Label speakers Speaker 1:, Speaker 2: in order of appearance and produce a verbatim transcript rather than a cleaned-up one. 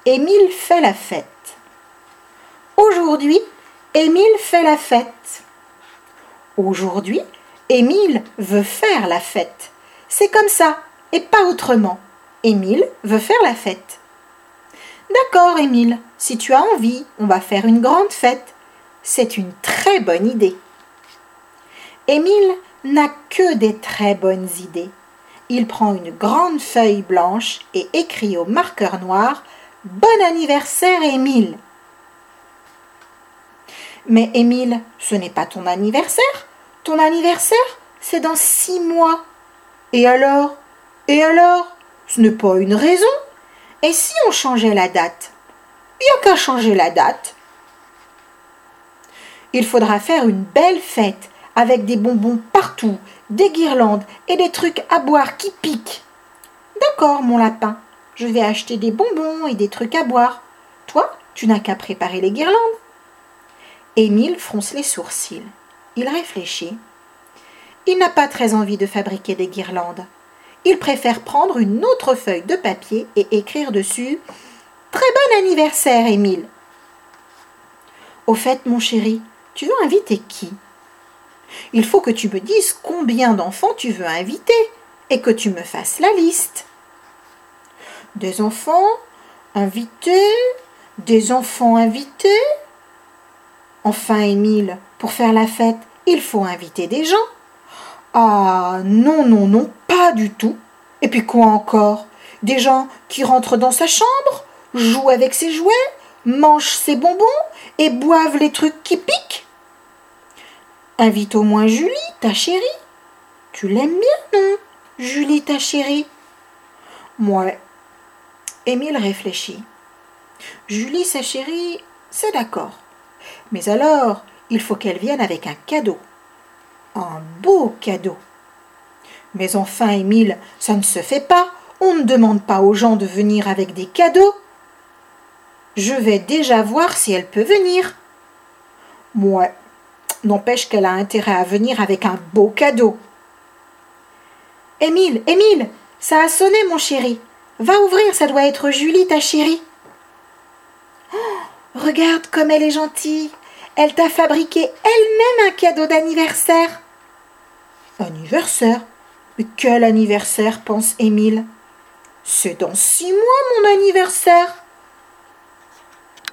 Speaker 1: Émile fait la fête. Aujourd'hui, Émile fait la fête. Aujourd'hui, Émile veut faire la fête. C'est comme ça, et pas autrement. Émile veut faire la fête. D'accord, Émile, si tu as envie, on va faire une grande fête. C'est une très bonne idée. Émile n'a que des très bonnes idées. Il prend une grande feuille blanche et écrit au marqueur noir « Bon anniversaire, Émile !» Mais Émile, ce n'est pas ton anniversaire. Ton anniversaire, c'est dans six mois. Et alors? Et alors? Ce n'est pas une raison. Et si on changeait la date? Il n'y a qu'à changer la date. Il faudra faire une belle fête avec des bonbons partout, des guirlandes et des trucs à boire qui piquent. D'accord, mon lapin, je vais acheter des bonbons et des trucs à boire. Toi, tu n'as qu'à préparer les guirlandes. Émile fronce les sourcils. Il réfléchit. Il n'a pas très envie de fabriquer des guirlandes. Il préfère prendre une autre feuille de papier et écrire dessus « Très bon anniversaire, Émile !» Au fait, mon chéri, tu veux inviter qui? Il faut que tu me dises combien d'enfants tu veux inviter et que tu me fasses la liste. Des enfants invités, des enfants invités. Enfin, Émile, pour faire la fête, il faut inviter des gens. Ah, non, non, non, pas du tout. Et puis quoi encore? Des gens qui rentrent dans sa chambre, jouent avec ses jouets, mangent ses bonbons et boivent les trucs qui piquent. Invite au moins Julie, ta chérie. Tu l'aimes bien, non, Julie, ta chérie? Moi, Émile réfléchit. Julie, sa chérie, c'est d'accord. Mais alors, il faut qu'elle vienne avec un cadeau. Un beau cadeau. Mais enfin, Émile, ça ne se fait pas. On ne demande pas aux gens de venir avec des cadeaux. Je vais déjà voir si elle peut venir. Moi, n'empêche qu'elle a intérêt à venir avec un beau cadeau. Émile, Émile, ça a sonné, mon chéri. Va ouvrir, ça doit être Julie, ta chérie. Oh, regarde comme elle est gentille. Elle t'a fabriqué elle-même un cadeau d'anniversaire. Anniversaire? Mais quel anniversaire, pense Émile. C'est dans six mois mon anniversaire.